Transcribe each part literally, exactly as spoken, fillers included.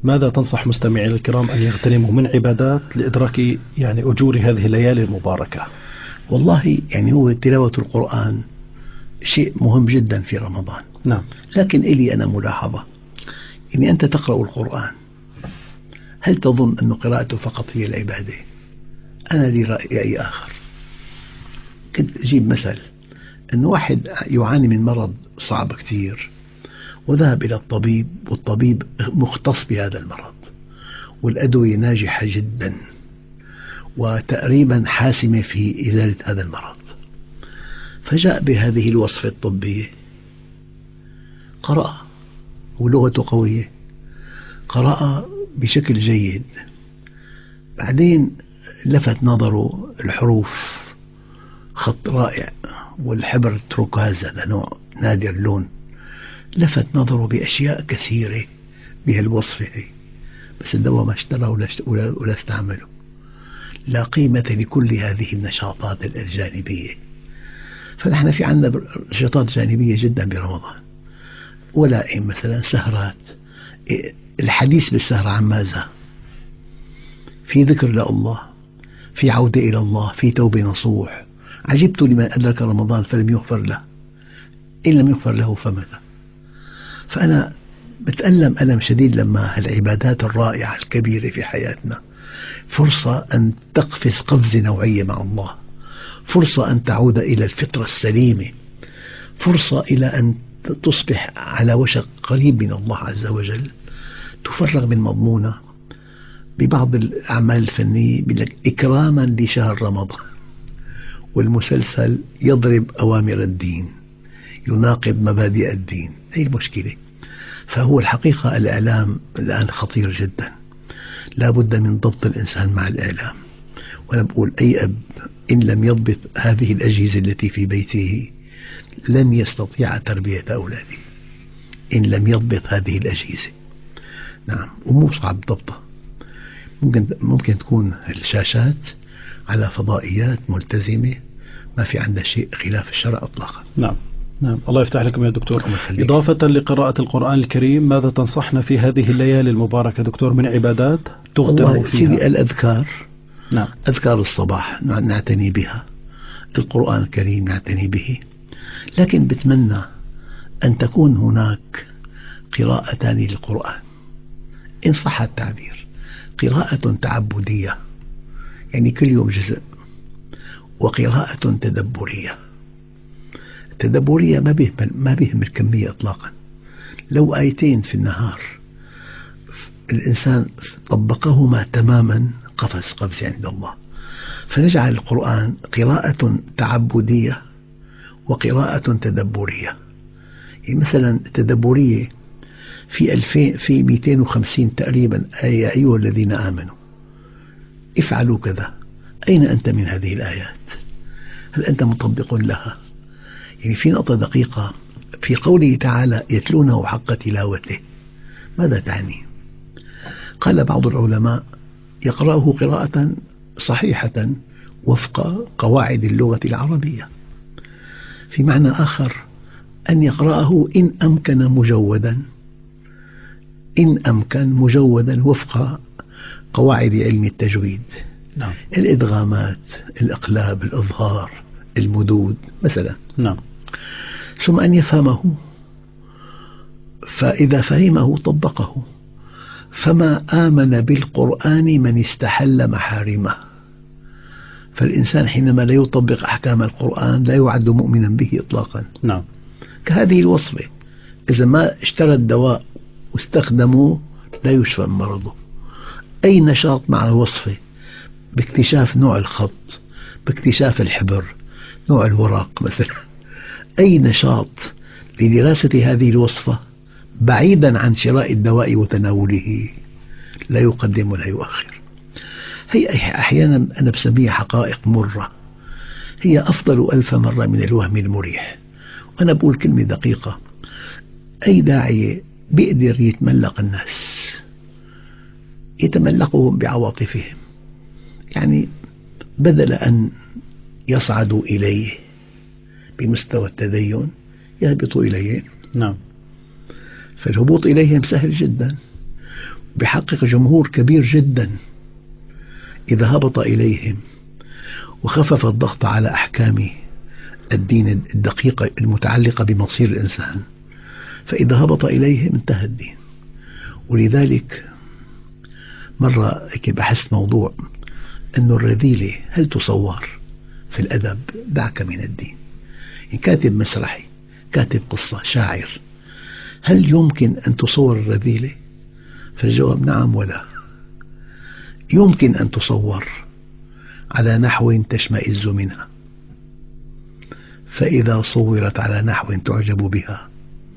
ماذا تنصح مستمعينا الكرام أن يغتنموا من عبادات لإدراك يعني أجور هذه الليالي المباركة؟ والله يعني هو تلاوة القرآن شيء مهم جدا في رمضان. نعم. لكن إلي أنا ملاحظة، يعني أنت تقرأ القرآن، هل تظن أن قراءته فقط هي العبادة؟ أنا لي رأي آخر. كنت أجيب مثل أن واحد يعاني من مرض صعب كثير وذهب إلى الطبيب، والطبيب مختص بهذا المرض والأدوية ناجحة جدا وتقريبا حاسمة في إزالة هذا المرض، فجاء بهذه الوصفة الطبية، قرأ ولغته قوية، قرأ بشكل جيد، بعدين لفت نظره الحروف خط رائع والحبر تروكاز، هذا نوع نادر اللون، لفت نظره بأشياء كثيرة بهالوصفة، بس الدواء ما اشترى ولا, ولا استعمله. لا قيمة لكل هذه النشاطات الجانبية. فنحن في عندنا نشاطات جانبية جدا برمضان، ولائم مثلا سهرات، الحديث بالسهرة عن ماذا؟ في ذكر لله، في عودة إلى الله، في توبة نصوح. عجبت لمن أدرك رمضان فلم يغفر له، إن لم يغفر له فماذا؟ فأنا بتألم ألم شديد لما العبادات الرائعة الكبيرة في حياتنا فرصة أن تقفز قفزة نوعية مع الله، فرصة أن تعود إلى الفطرة السليمة، فرصة إلى أن تصبح على وشك قريب من الله عز وجل، تفرغ من مضمونة. ببعض الأعمال الفنية بيقول لك إكراما لشهر رمضان، والمسلسل يضرب أوامر الدين، يناقض مبادئ الدين. هي المشكلة. فهو الحقيقة الإعلام الآن خطير جدا، لا بد من ضبط الإنسان مع الإعلام. وأنا بقول أي أب إن لم يضبط هذه الأجهزة التي في بيته لن يستطيع تربية أولاده، إن لم يضبط هذه الأجهزة. نعم، ومو صعب ضبطها. ممكن ممكن تكون الشاشات على فضائيات ملتزمة ما في عندها شيء خلاف الشرع إطلاقا. نعم نعم، الله يفتح لكم يا دكتور. إضافة لقراءة القرآن الكريم، ماذا تنصحنا في هذه الليالي المباركة دكتور من عبادات تغتنم فيها؟ الأذكار. نعم. أذكار الصباح نعتني بها، القرآن الكريم نعتني به، لكن بتمنى أن تكون هناك قراءتان للقرآن إن صح التعبير، قراءة تعبدية يعني كل يوم جزء، وقراءة تدبرية. التدبرية ما بيهم ما بيهم الكمية إطلاقا. لو آيتين في النهار الإنسان طبقهما تماما قفز قفز عند الله. فنجعل القرآن قراءة تعبدية وقراءة تدبرية. يعني مثلا تدبرية في ألفين في مئتين وخمسين تقريبا آية، يا أيها الذين آمنوا افعلوا كذا. أين أنت من هذه الآيات؟ هل أنت مطبق لها؟ يعني في نقطة دقيقة في قوله تعالى يتلونه حق تلاوته، ماذا تعني؟ قال بعض العلماء يقرأه قراءة صحيحة وفق قواعد اللغة العربية. في معنى آخر أن يقرأه إن أمكن مجودا، إن أمكن مجودا وفق قواعد علم التجويد. نعم. الإدغامات، الإقلاب، الإظهار، المدود مثلا. نعم. ثم أن يفهمه، فإذا فهمه طبقه. فما آمن بالقرآن من استحل محارمه. فالإنسان حينما لا يطبق أحكام القرآن لا يعد مؤمنا به إطلاقا. نعم. كهذه الوصفة، إذا ما اشترى الدواء واستخدموه لا يشفى من مرضه. أي نشاط مع الوصفة باكتشاف نوع الخط، باكتشاف الحبر، نوع الورق مثلا، أي نشاط لدراسة هذه الوصفة بعيدا عن شراء الدواء وتناوله لا يقدم ولا يؤخر. هي أحيانا أنا بسميها حقائق مرة، هي أفضل ألف مرة من الوهم المريح. وأنا بقول كلمة دقيقة، أي داعية بيقدر يتملق الناس يتملقهم بعواطفهم، يعني بدل أن يصعدوا إليه بمستوى التدين يهبطوا إليه. نعم. فالهبوط إليهم سهل جدا، بيحقق جمهور كبير جدا إذا هبط إليهم وخفف الضغط على أحكام الدين الدقيقة المتعلقة بمصير الإنسان، فإذا هبط إليهم انتهى الدين. ولذلك مرة بحثت موضوع أن الرذيلة هل تصور في الأدب؟ دعك من الدين. إن كاتب مسرحي، كاتب قصة، شاعر، هل يمكن أن تصور الرذيلة؟ فالجواب نعم ولا. يمكن أن تصور على نحو تشمئز منها، فإذا صورت على نحو تعجب بها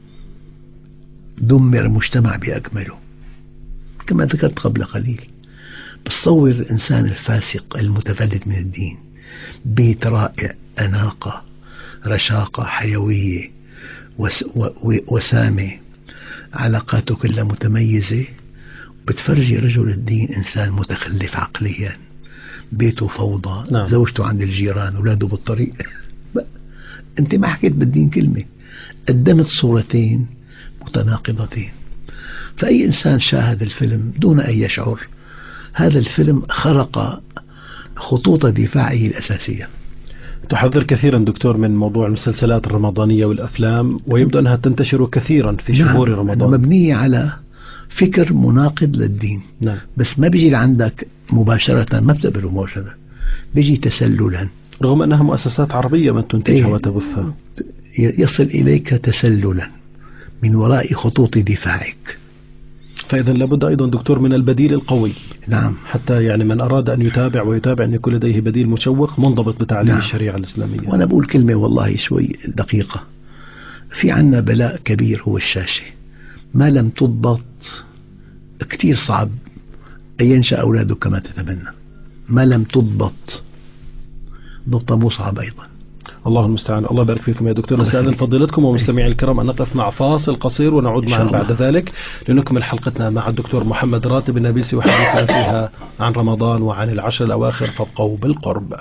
دمر المجتمع بأكمله، كما ذكرت قبل قليل. بس صور الإنسان الفاسق المتفلت من الدين، بيت رائع، أناقة، رشاقة، حيوية، وس وسامة، علاقاته كلها متميزة، بتفرجي رجل الدين إنسان متخلف عقليا، بيته فوضى، نعم. زوجته عند الجيران، أولاده بالطريق. أنت ما حكيت بالدين كلمة، قدمت صورتين متناقضتين. فأي إنسان شاهد الفيلم دون أن يشعر هذا الفيلم خرق خطوط دفاعه الأساسية. تحذر كثيرا دكتور من موضوع المسلسلات الرمضانية والأفلام، ويبدو أنها تنتشر كثيرا في شهور نعم. رمضان، مبنية على فكر مناقض للدين. نعم. بس ما بيجي لعندك مباشرة، ما بتقبله مباشرة، بيجي تسللا، رغم أنها مؤسسات عربية من تنتجها إيه؟ وتبثها، يصل إليك تسللا من وراء خطوط دفاعك. فإذا لابد أيضا دكتور من البديل القوي. نعم. حتى يعني من أراد أن يتابع ويتابع أن يكون لديه بديل مشوق منضبط بتعليم نعم. الشريعة الإسلامية. وأنا بقول كلمة والله شوي دقيقة، في عنا بلاء كبير هو الشاشة، ما لم تضبط كتير صعب أن ينشأ أولادك كما تتمنى، ما لم تضبط ضبط مو صعب أيضا. الله المستعان. الله يبارك فيكم يا دكتور. نستأذن فضيلتكم ومستمعي الكرام أن نقف مع فاصل قصير ونعود معا بعد ذلك لنكمل حلقتنا مع الدكتور محمد راتب النابلسي وحديثنا فيها عن رمضان وعن العشر الأواخر، فابقوا بالقرب.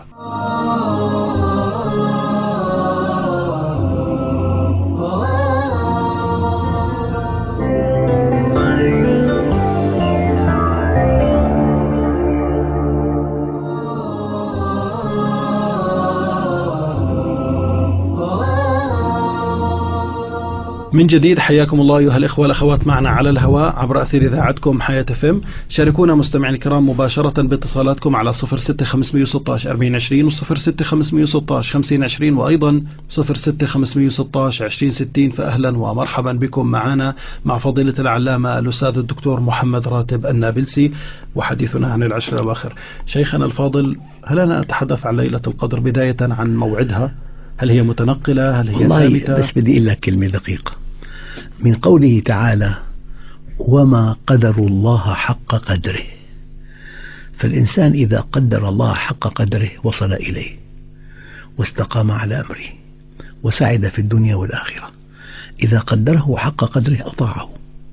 من جديد حياكم الله أيها الإخوة والأخوات معنا على الهواء عبر أثير إذاعتكم حياة فم. شاركونا مستمعين الكرام مباشرة باتصالاتكم على صفر ستة خمسمئة وستة عشر أربعين عشرين وصفر ستة خمسمئة وستة عشر خمسين عشرين وأيضا صفر ستة خمسمئة وستة عشر عشرين ستين. فأهلا ومرحبا بكم معنا مع فضيلة العلامة الأستاذ الدكتور محمد راتب النابلسي وحديثنا عن العشر الأواخر. شيخنا الفاضل، هل أنا أتحدث عن ليلة القدر بداية عن موعدها؟ هل هي متنقلة؟ هل هي ثابتة؟ بس بدي أقول لك كلمة دقيقة من قوله تعالى وما قدر الله حق قدره. فالإنسان إذا قدر الله حق قدره وصل إليه واستقام على أمره وسعد في الدنيا والآخرة. إذا قدره حق قدره أطاعه.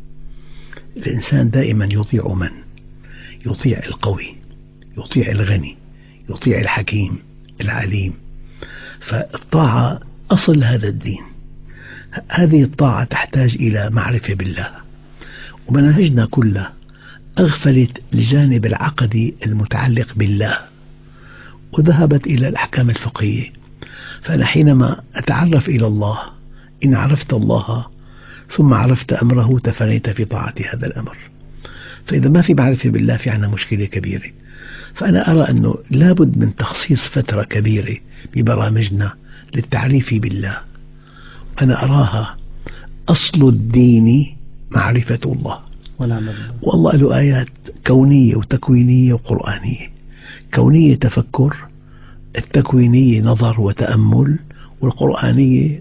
الإنسان دائما يطيع من؟ يطيع القوي، يطيع الغني، يطيع الحكيم العليم. فالطاعة أصل هذا الدين. هذه الطاعة تحتاج إلى معرفة بالله، ومناهجنا كلها أغفلت الجانب العقدي المتعلق بالله وذهبت إلى الأحكام الفقهية. فأنا حينما أتعرف إلى الله، إن عرفت الله ثم عرفت أمره تفانيت في طاعة هذا الأمر. فإذا ما في معرفة بالله في عنا مشكلة كبيرة. فأنا أرى أنه لابد من تخصيص فترة كبيرة ببرامجنا للتعريف بالله. أنا أراها أصل الدين معرفة الله، والله له آيات كونية وتكوينية وقرآنية. كونية تفكر، التكوينية نظر وتأمل، والقرآنية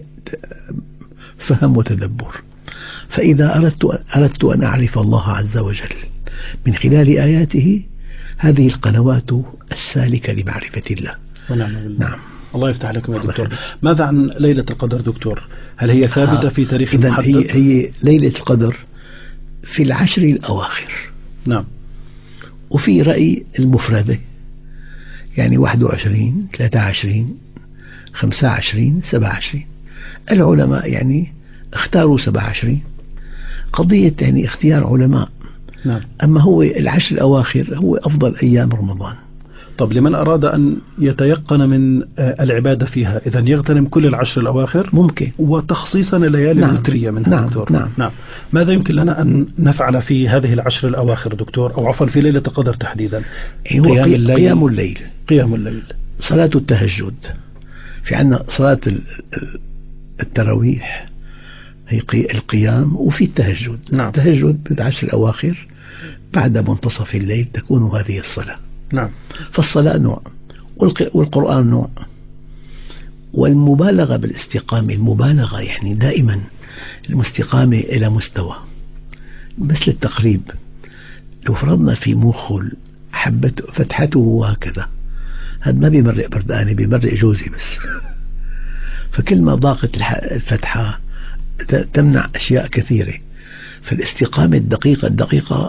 فهم وتدبر. فإذا أردت, أردت أن أعرف الله عز وجل من خلال آياته، هذه القنوات السالكة لمعرفة الله. ونعم بالله. نعم. الله يفتح لكم يا دكتور. ماذا عن ليلة القدر دكتور؟ هل هي ثابتة في تاريخ محدد؟ هي, هي ليلة القدر في العشر الأواخر. نعم. وفي رأي المفردة، يعني واحد وعشرين، ثلاثة وعشرين، خمسة وعشرين، سبعة وعشرين. العلماء يعني اختاروا سبعة وعشرين. قضية يعني اختيار علماء. نعم. أما هو العشر الأواخر هو أفضل أيام رمضان. طب لمن أراد أن يتيقن من العبادة فيها إذا يغتنم كل العشر الأواخر ممكن، وتخصيصا الليالي نعم. الوترية منها. نعم. دكتور نعم. نعم ماذا يمكن لنا أن نفعل في هذه العشر الأواخر دكتور، أو عفوا في ليلة القدر تحديدا؟ هو قيام الليل. قيام الليل قيام الليل صلاة التهجد. في عنا صلاة التراويح هي القيام، وفي التهجد. نعم. التهجد بالعشر الأواخر بعد منتصف الليل تكون هذه الصلاة. نعم. فالصلاة نوع والقرآن نوع، والمبالغة بالاستقامة المبالغة يعني دائما المستقامة إلى مستوى مثل التقريب. لو فرضنا في موخل حبته فتحته هكذا، هذا ما بيمرق برداني، بيمرق جوزي بس. فكل ما ضاقت الفتحة تمنع أشياء كثيرة. فالاستقامة الدقيقة الدقيقة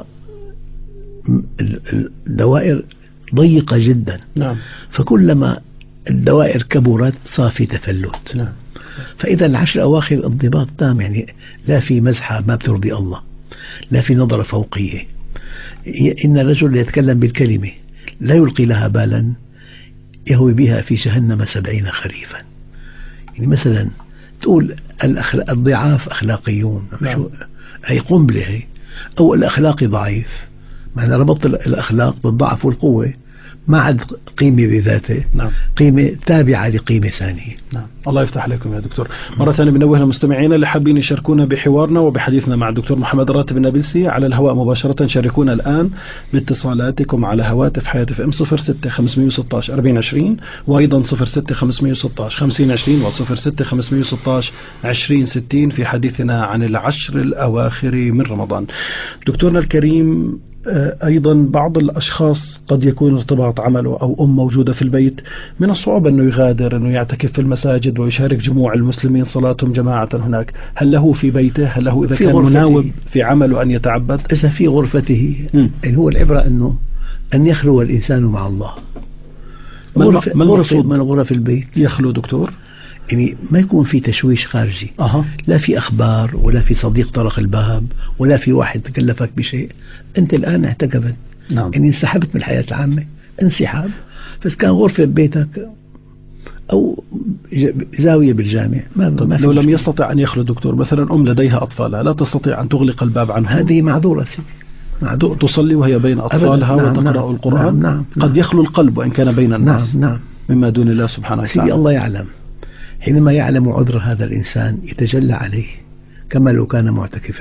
الدوائر ضيقة جدا. نعم. فكلما الدوائر كبرت صار في تفلت. نعم. فإذا العشر أواخر انضباط تام، يعني لا في مزحة ما بترضي الله، لا في نظرة فوقية. إن الرجل يتكلم بالكلمة لا يلقي لها بالا يهوي بها في جهنم سبعين خريفا. يعني مثلا تقول الضعاف أخلاقيون، نعم. هي قنبلة هي، أو الأخلاقي ضعيف، معنى ربط الأخلاق بالضعف والقوة، ما عاد قيمة بذاته. نعم. قيمة تابعة لقيمة ثانية. نعم. الله يفتح عليكم يا دكتور. مرة ثانية بنوه المستمعين اللي حابين يشاركونا بحوارنا وبحديثنا مع الدكتور محمد راتب النابلسي على الهواء مباشرة، شاركونا الآن باتصالاتكم على هواتف حياة اف ام صفر ستة خمسمية وستة عشر أربعين عشرين، وأيضا صفر ستة خمسمية وستة عشر خمسين عشرين، وصفر ستة خمسمية وستة عشر عشرين ستين في حديثنا عن العشر الأواخر من رمضان. دكتورنا الكريم، أيضا بعض الأشخاص قد يكون ارتباط عمله أو أم موجودة في البيت من الصعوبة أنه يغادر، أنه يعتكف في المساجد ويشارك جموع المسلمين صلاتهم جماعة هناك. هل له في بيته، هل له إذا كان مناوب في عمله أن يتعبد؟ إذا في غرفته يعني هو العبرة أنه أن يخلو الإنسان مع الله. غرفة من غرفة من غرف البيت يخلو دكتور، يعني ما يكون في تشويش خارجي. أه. لا في أخبار، ولا في صديق طرق الباب، ولا في واحد تكلفك بشيء. أنت الآن اعتكفت. نعم. يعني انسحبت من الحياة العامة انسحاب. بس كان غرفة ببيتك أو زاوية بالجامع ما, طب ما لو لم يستطع أن يخلو دكتور، مثلا أم لديها أطفالها لا تستطيع أن تغلق الباب عنهم، هذه معذورة سيدي، معذورة. تصلي وهي بين أطفالها. نعم. وتقرأ نعم. القرآن. نعم. نعم. قد يخلو القلب وإن كان بين الناس. نعم. نعم. مما دون الله سبحانه وتعالى. سيدي الله يعلم، حينما يعلم عذر هذا الإنسان يتجلى عليه كما لو كان معتكفا.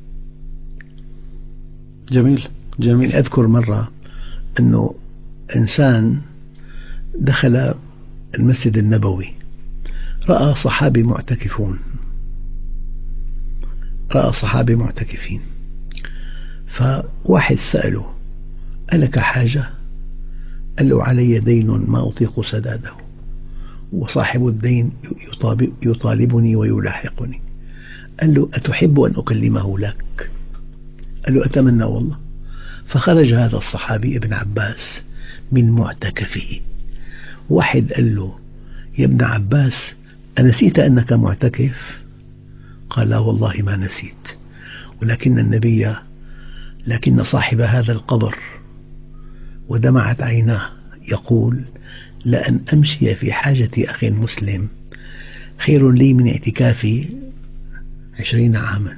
جميل جميل. أذكر مرة أنه إنسان دخل المسجد النبوي، رأى صحابي معتكفون، رأى صحابي معتكفين، فواحد سأله ألك حاجة؟ قال له علي دين ما أطيق سداده، وصاحب الدين يطالبني ويلاحقني. قال له أتحب أن أكلمه لك؟ قال له أتمنى والله. فخرج هذا الصحابي ابن عباس من معتكفه. واحد قال له يا ابن عباس أنسيت أنك معتكف؟ قال لا والله ما نسيت، ولكن النبي لكن صاحب هذا القبر ودمعت عيناه يقول لأن أمشي في حاجة أخي مسلم خير لي من اعتكافي عشرين عاما.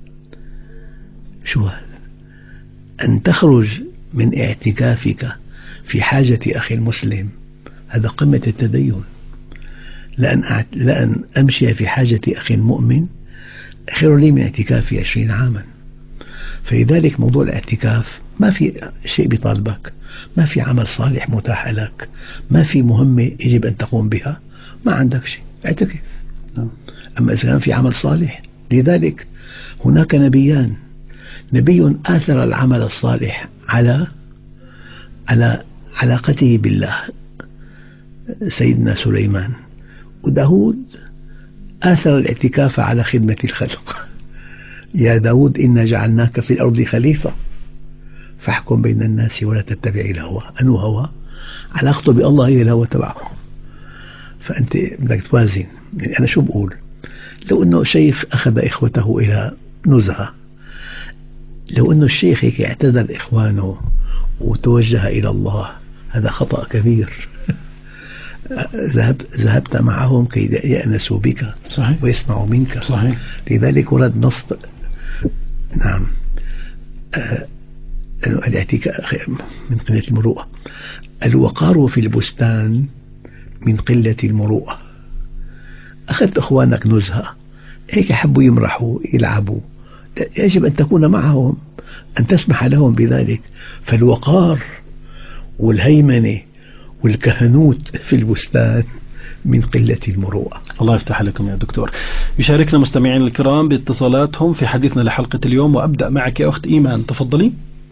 شو هذا؟ أن تخرج من اعتكافك في حاجة أخي المسلم هذا قمة التدين. لأن, لأن أمشي في حاجة أخي المؤمن خير لي من اعتكافي عشرين عاما. فلذلك موضوع الاعتكاف ما في شيء بيطالبك، ما في عمل صالح متاح لك، ما في مهمة يجب أن تقوم بها، ما عندك شيء اعتكف. أما إذا كان في عمل صالح، لذلك هناك نبيان، نبي آثر العمل الصالح على على علاقته بالله سيدنا سليمان، وداود آثر الاعتكاف على خدمة الخلق. يا داود إنا جعلناك في الأرض خليفة فاحكم بين الناس ولا تتبع الهوى. أنو هوى؟ علاقته بالله هي الهوى تبعه. فأنت بدك توازن. يعني أنا شو بقول؟ لو أنه شيخ أخذ إخوته إلى نزهة لو أنه الشيخ هيك اعتذر إخوانه وتوجه إلى الله هذا خطأ كبير. ذهبت ذهبت معهم كي يأنسوا بك صحيح. ويسمعوا منك صحيح. لذلك ورد نص نعم آه الاعتكاف من قلة المروءة. الوقار في البستان من قلة المروءة. أخذت أخوانك نزهة هيك حبوا يمرحوا يلعبوا، يجب أن تكون معهم، أن تسمح لهم بذلك. فالوقار والهيمنة والكهنوت في البستان من قلة المروءة. الله يفتح لكم يا دكتور. يشاركنا مستمعين الكرام باتصالاتهم في حديثنا لحلقة اليوم، وأبدأ معك يا أخت إيمان، تفضلي.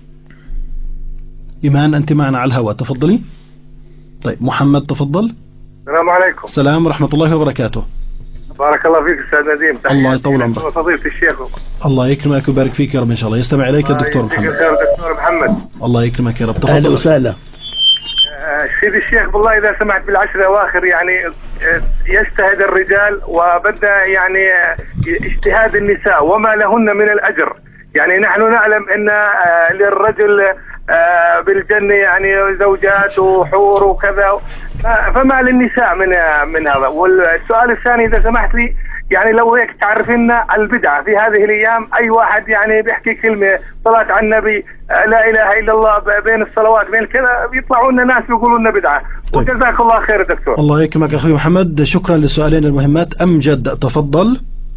إيمان أنت معنا على الهواء، تفضلي. طيب محمد تفضل. السلام عليكم. السلام ورحمة الله وبركاته. بارك الله فيك أستاذ نديم. الله يطول عمرك. فضيلة الشيخ. الله يكرمك ويبارك فيك يا رب إن شاء الله. يستمع إليك الدكتور محمد. دكتور محمد. الله يكرمك يا رب، تفضل. أهلا وسهلا. سيدي الشيخ بالله إذا سمحت بالعشر الأواخر يعني يجتهد الرجال وبدأ يعني اجتهاد النساء وما لهن من الأجر. يعني نحن نعلم أن للرجل بالجنة يعني زوجات وحور وكذا، فما للنساء من من هذا. والسؤال الثاني إذا سمحت لي يعني لو هيك تعرف لنا البدعة في هذه الأيام. أي واحد يعني بيحكي كلمة صلاة على النبي لا إله إلا الله بين الصلوات بين كذا بيطلعوا لنا ناس بيقولوا لنا بدعة. طيب. وجزاك الله خير دكتور. الله يكرمك أخوي محمد، شكرا للسؤالين المهمات. أمجد تفضل.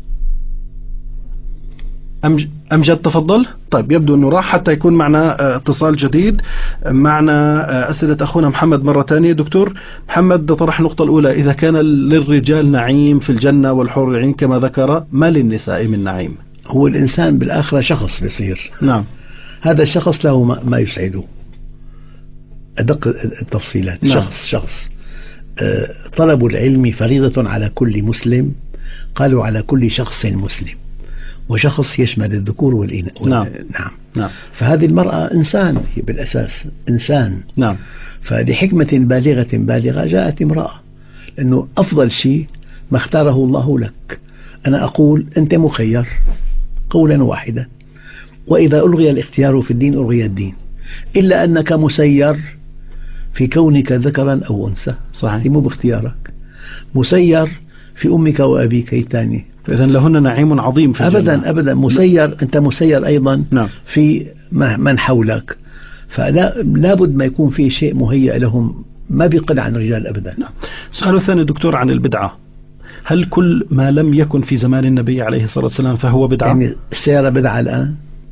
أمجد تفضل. طيب يبدو أنه راح حتى يكون معنا اتصال جديد. معنا أسئلة أخونا محمد مرة ثانية. دكتور محمد طرح النقطة الأولى، إذا كان للرجال نعيم في الجنة والحور العين كما ذكر، ما للنساء من نعيم؟ هو الإنسان بالآخرة شخص بيصير. نعم. هذا الشخص له ما يسعده. أدق التفصيلات. نعم. شخص شخص طلب العلم فريضة على كل مسلم، قالوا على كل شخص مسلم، وشخص يشمل الذكور والإناث. نعم. نعم. نعم. فهذه المرأة إنسان، هي بالأساس إنسان. نعم. فلحكمة بالغة بالغة جاءت امرأة، لأنه أفضل شيء ما اختاره الله لك. أنا أقول أنت مخير قولا واحدا، وإذا ألغي الاختيار في الدين ألغي الدين، إلا أنك مسير في كونك ذكرا أو أنثى. صحيح. مو باختيارك، مسير في أمك وأبيك الثاني. فإذا لهن نعيم عظيم في الجنة. أبدا أبدا مسير. أنت مسير أيضا. نعم. في من حولك، فلا لابد ما يكون في شيء مهيأ لهم، ما بيقل عن الرجال أبدا. نعم. السؤال الثاني دكتور عن البدعة، هل كل ما لم يكن في زمان النبي عليه الصلاة والسلام فهو بدعة؟ يعني السيارة بدعة الآن؟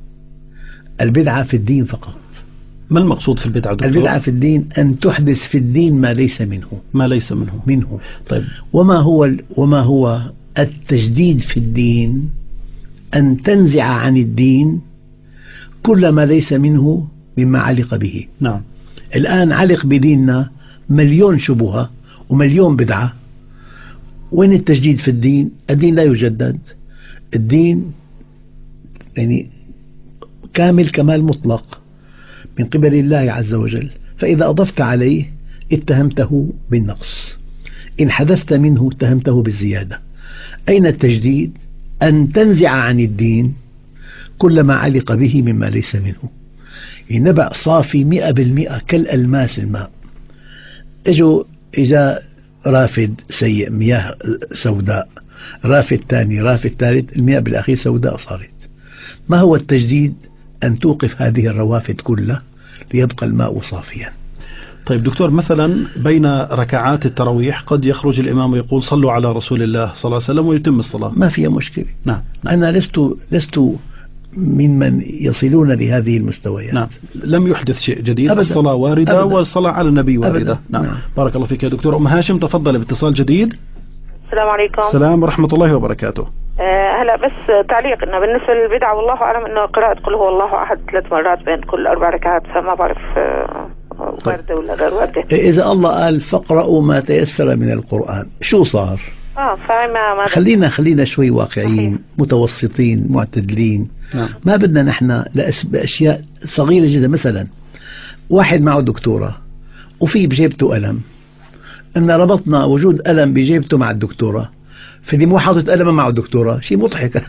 البدعة في الدين فقط. ما المقصود في البدعة دكتور؟ البدعة في الدين أن تحدث في الدين ما ليس منه. ما ليس منه. منه. طيب. وما هو وما هو التجديد في الدين؟ أن تنزع عن الدين كل ما ليس منه مما علق به. نعم. الآن علق بديننا مليون شبهة ومليون بدعة. وين التجديد في الدين؟ الدين لا يجدد. الدين يعني كامل كمال مطلق من قبل الله عز وجل، فإذا أضفت عليه اتهمته بالنقص، إن حدثت منه اتهمته بالزيادة. أين التجديد؟ أن تنزع عن الدين كل ما علق به مما ليس منه. النبع صافي مئة بالمئة كالألماس الماء. اجوا إجا رافد سيء مياه سوداء، رافد ثاني، رافد ثالث، المياه بالأخير سوداء صارت. ما هو التجديد؟ أن توقف هذه الروافد كلها ليبقى الماء صافيا. طيب دكتور، مثلا بين ركعات التراويح قد يخرج الإمام ويقول صلوا على رسول الله صلى الله عليه وسلم ويتم الصلاة. ما فيها مشكلة. نعم. نعم. أنا لست لست ممن يصلون لهذه المستويات. نعم. لم يحدث شيء جديد. أبداً. الصلاة واردة. أبداً. والصلاة على النبي واردة. نعم. نعم. بارك الله فيك يا دكتور. أم هاشم تفضل باتصال جديد. السلام عليكم. السلام ورحمة الله وبركاته. أه هلا بس تعليق انه بالنسبه للبدعه والله اعلم انه قراءه قل هو الله احد ثلاث مرات بين كل اربع ركعات، فما بعرف أه وارده ولا غير وارده. اذا الله قال فاقرأوا ما تيسر من القرآن، شو صار؟ اه فما ما خلينا خلينا شوي واقعيين. صحيح. متوسطين معتدلين. نعم. ما بدنا نحن باشياء صغيره جدا. مثلا واحد معه دكتوراه وفي بجيبته قلم، ان ربطنا وجود قلم بجيبته مع الدكتوراه، فدي مو حاطط قلم معه دكتوراه، شيء مضحك.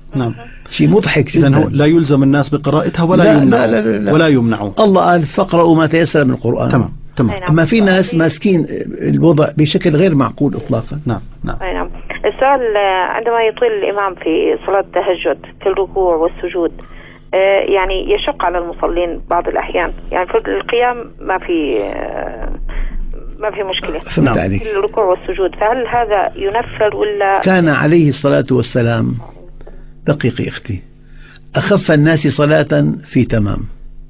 نعم. شيء مضحك إذن هو جدا. لا يلزم الناس بقراءتها ولا لا يمنعوا لا لا لا. ولا يمنعوا. الله قال فاقرأوا ما تيسر من القرآن. تمام تمام. أي نعم. أما في ناس ماسكين الوضع بشكل غير معقول إطلاقا. نعم نعم. أي نعم. السؤال آه، عندما يطيل الإمام في صلاة التهجد في الركوع والسجود، آه، يعني يشق على المصلين بعض الأحيان، يعني في القيام ما في آه، ما في مشكلة، فهمت نعم. عليك. في الركوع والسجود، فهل هذا ينفر ولا؟ كان عليه الصلاة والسلام، دقيقي أختي، أخف الناس صلاة في تمام،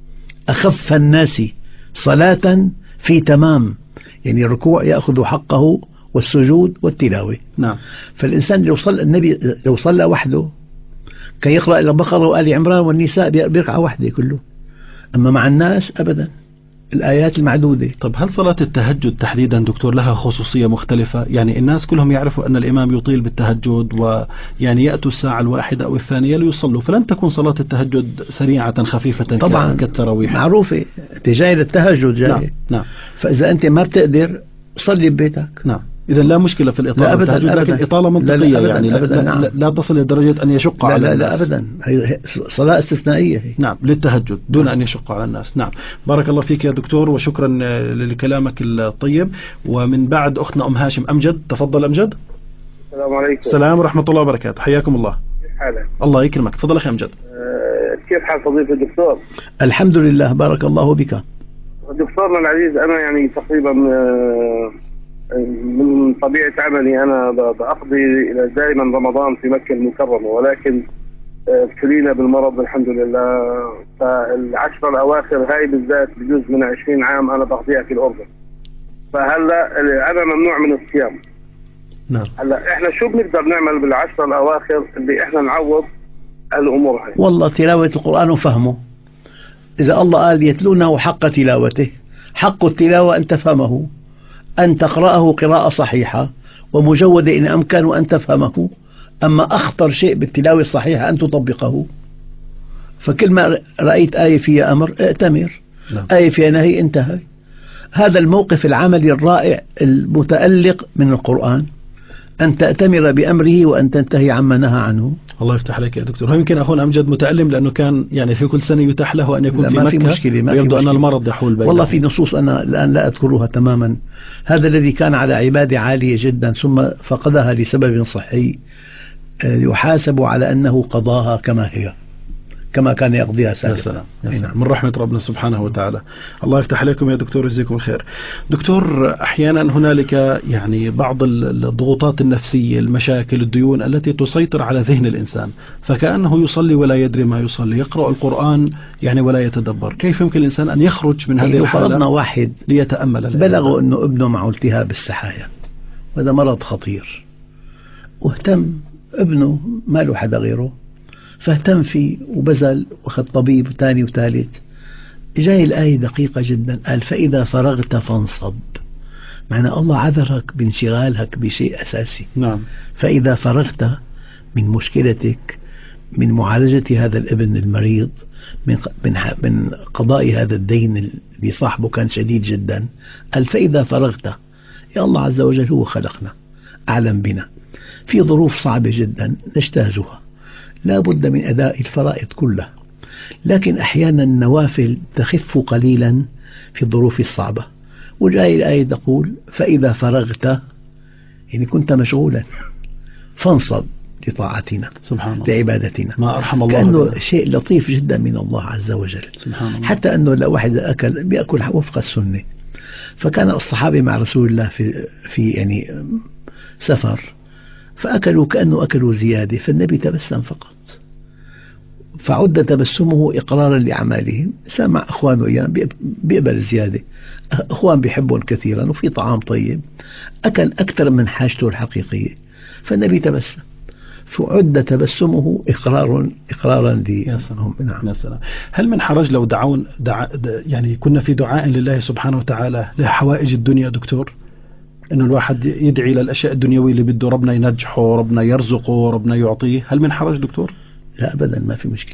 أخف الناس صلاة في تمام، يعني الركوع يأخذ حقه والسجود والتلاوة. نعم. فالإنسان لو صلى النبي لو صلى وحده كان يقرأ البقرة وآل عمران والنساء بركعة واحدة كله، أما مع الناس أبدا الآيات المعدودة. طب هل صلاة التهجد تحديدا دكتور لها خصوصية مختلفة؟ يعني الناس كلهم يعرفوا أن الإمام يطيل بالتهجد، ويعني يأتوا الساعة الواحدة أو الثانية ليصلوا، فلن تكون صلاة التهجد سريعة خفيفة طبعا كالتراويح. معروفة، أنت جاي للتهجد جاي. نعم نعم. فإذا أنت ما بتقدر صلي ببيتك. نعم. إذا لا مشكلة في الإطالة، لا أبداً التهجد، لكن أبداً. إطالة منطقية، لا لا أبداً يعني أبداً لا, نعم. لا, لا تصل لدرجة أن يشق لا على لا الناس. لا أبدا، هي صلاة استثنائية هي. نعم للتهجد دون نعم. أن يشق على الناس. نعم. بارك الله فيك يا دكتور، وشكرا لكلامك الطيب. ومن بعد أختنا أم هاشم أمجد. تفضل أمجد. السلام عليكم. السلام ورحمة الله وبركاته، حياكم الله. كيف حالك؟ الله يكرمك، تفضل أخي أمجد. أه كيف حال فضيلة الدكتور؟ الحمد لله، بارك الله بك. دكتورنا العزيز، أنا يعني تقريبا أه من طبيعة عملي أنا بأقضي إلى دائما رمضان في مكة المكرمة، ولكن ابتلينا بالمرض الحمد لله، فالعشرة الأواخر هاي بالذات بجوز من عشرين عام أنا بقضيها في الأردن، فهلا أنا ممنوع من الصيام. نعم. هلا إحنا شو بنقدر نعمل بالعشرة الأواخر اللي إحنا نعوض الأمور هاي؟ والله تلاوة القرآن وفهمه، إذا الله قال يتلونه حق تلاوته، حق التلاوة أن تفهمه، أن تقرأه قراءة صحيحة ومجودة إن أمكن، وأن تفهمه. أما أخطر شيء بالتلاوة الصحيحة أن تطبقه. فكل ما رأيت آية فيها أمر ائتمر، نعم. آية فيها نهي انتهى. هذا الموقف العملي الرائع المتألق من القرآن، أن تأتمر بأمره وأن تنتهي عما نهى عنه. الله يفتح عليك يا دكتور. يمكن أخونا أمجد متألم لأنه كان يعني في كل سنة يتاح له أن يكون لا في ما مكة، في مشكلة، ما في ويبدو مشكلة. أن المرض يحول بينهم. والله في نصوص أنا الآن لا أذكرها تماما. هذا الذي كان على عبادة عالية جدا ثم فقدها لسبب صحي يحاسب على أنه قضاها كما هي، كما كان يقضيها سابقا. يا سلام يا سلام، من رحمة ربنا سبحانه وتعالى. الله يفتح عليكم يا دكتور، يجزيكم الخير. دكتور، أحيانا هنالك يعني بعض الضغوطات النفسية، المشاكل، الديون التي تسيطر على ذهن الإنسان، فكأنه يصلي ولا يدري ما يصلي، يقرأ القرآن يعني ولا يتدبر. كيف يمكن الإنسان أن يخرج من هذه الحالة؟ فرضنا واحد ليتأمل، بلغوا أنه ابنه معه التهاب السحايا، وهذا مرض خطير، واهتم ابنه ما له حدا غيره، فاهتم فيه وبذل واخذ طبيب ثاني وثالث. جاي الآية دقيقة جدا، قال فإذا فرغت فانصب، معنى الله عذرك بانشغالك بشيء أساسي. نعم. فإذا فرغت من مشكلتك، من معالجة هذا الابن المريض، من من قضاء هذا الدين اللي صاحبه كان شديد جدا، قال فإذا فرغت، يا الله عز وجل هو خلقنا، أعلم بنا في ظروف صعبة جدا نجتازها، لا بد من أداء الفرائض كلها، لكن أحيانا النوافل تخف قليلا في الظروف الصعبة. وجاء الآية تقول فإذا فرغت، يعني كنت مشغولا، فانصب لطاعتنا، سبحان الله، لعبادتنا. ما أرحم الله، كأنه بنا. شيء لطيف جدا من الله عز وجل. سبحان الله. حتى أنه لو واحد أكل بيأكل وفق السنة. فكان الصحابة مع رسول الله في في يعني سفر، فأكلوا كأنه أكلوا زيادة، فالنبي تبسم فقط، فعد تبسمه إقرارا لأعمالهم. سمع أخوانه أيام بيقبل زيادة، أخوان بيحبون كثيرا وفي طعام طيب، أكل أكثر من حاجته الحقيقية، فالنبي تبسم، فعد تبسمه إقرار إقرارا لهم. نعم. يا سلام. هل من حرج لو دعون دع... يعني كنا في دعاء لله سبحانه وتعالى لحوائج الدنيا دكتور، إنه الواحد يدعي للأشياء الدنيوية اللي بده ربنا ينجحه، ربنا يرزقه، ربنا يعطيه، هل من حرج دكتور؟ لا أبدا، ما في مشكلة.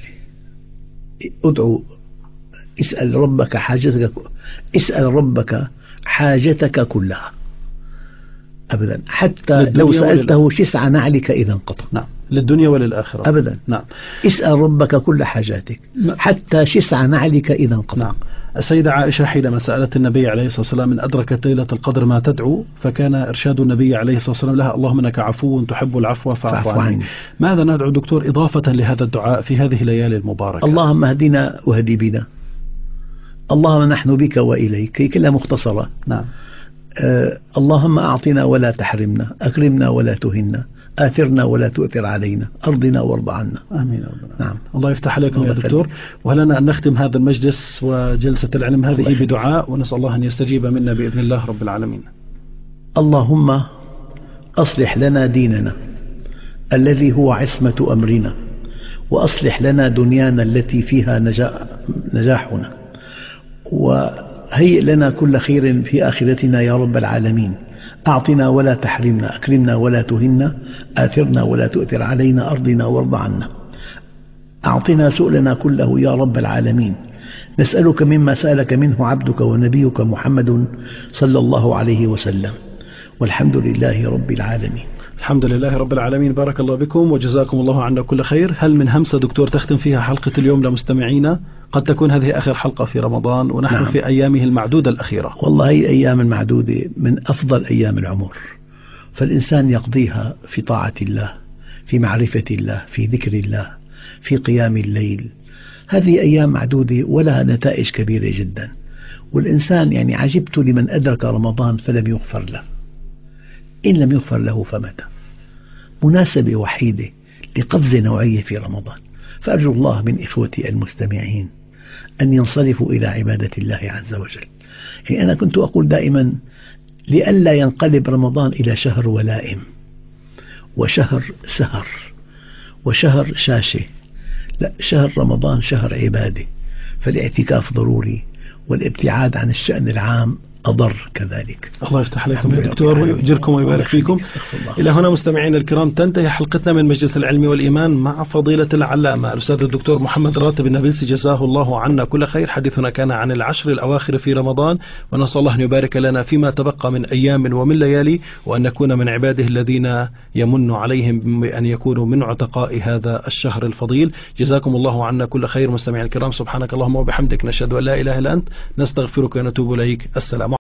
ادعو، اسأل ربك حاجتك، اسأل ربك حاجتك كلها أبدا، حتى لو سألته شسع نعلك إذا انقطع. نعم للدنيا وللآخرة أبدا. نعم. اسأل ربك كل حاجاتك حتى شسع نعلك إذا انقضى. نعم. السيدة عائشة حينما سألت النبي عليه الصلاة والسلام إن أدركت ليلة القدر ما تدعو، فكان إرشاد النبي عليه الصلاة والسلام لها اللهم إنك عفو تحب العفو فاعف عني. ماذا ندعو دكتور إضافة لهذا الدعاء في هذه الليالي المباركة؟ اللهم اهدنا واهدي بنا، اللهم نحن بك وإليك، هي كلها مختصرة. نعم. آه اللهم أعطنا ولا تحرمنا، أكرمنا ولا تهنا، آثرنا ولا تؤثر علينا، أرضنا وارض عنا. آمين. نعم. الله يفتح عليكم يا دكتور. ولنا أن نختم هذا المجلس وجلسة العلم هذه بدعاء، ونسأل الله أن يستجيب منا بإذن الله رب العالمين. اللهم أصلح لنا ديننا الذي هو عصمة أمرنا، وأصلح لنا دنيانا التي فيها نجاحنا، وهيئ لنا كل خير في آخرتنا يا رب العالمين. أعطنا ولا تحرمنا، أكرمنا ولا تهنا، آثرنا ولا تؤثر علينا، أرضنا وارض عنا. أعطنا سؤلنا كله يا رب العالمين، نسألك مما سألك منه عبدك ونبيك محمد صلى الله عليه وسلم، والحمد لله رب العالمين. الحمد لله رب العالمين. بارك الله بكم وجزاكم الله عنا كل خير. هل من همسة دكتور تختم فيها حلقة اليوم لمستمعينا؟ قد تكون هذه آخر حلقة في رمضان ونحن نعم. في أيامه المعدودة الأخيرة. والله هي أيام المعدودة من أفضل أيام العمر، فالإنسان يقضيها في طاعة الله، في معرفة الله، في ذكر الله، في قيام الليل. هذه أيام معدودة ولها نتائج كبيرة جدا، والإنسان يعني عجبت لمن أدرك رمضان فلم يغفر له، إن لم يغفر له فمتى. مناسبة وحيدة لقفزة نوعية في رمضان، فأرجو الله من إخوتي المستمعين أن ينصرفوا إلى عبادة الله عز وجل. يعني أنا كنت أقول دائما لئلا ينقلب رمضان إلى شهر ولائم وشهر سهر وشهر شاشة، لا، شهر رمضان شهر عبادة، فالاعتكاف ضروري، والابتعاد عن الشأن العام أضر كذلك. الله يفتح عليكم يا دكتور ويؤجركم ويبارك فيكم. إلى هنا مستمعينا الكرام تنتهي حلقتنا من مجلس العلم والإيمان مع فضيلة العلامة الأستاذ الدكتور محمد راتب النابلسي جزاه الله عنا كل خير. حديثنا كان عن العشر الأواخر في رمضان، ونسأل الله أن يبارك لنا فيما تبقى من أيام ومن ليالي، وأن نكون من عباده الذين يمن عليهم بأن يكونوا من عتقاء هذا الشهر الفضيل. جزاكم الله عنا كل خير مستمعينا الكرام. سبحانك اللهم وبحمدك، نشهد أن لا إله إلا أنت، نستغفرك ونتوب إليك. السلام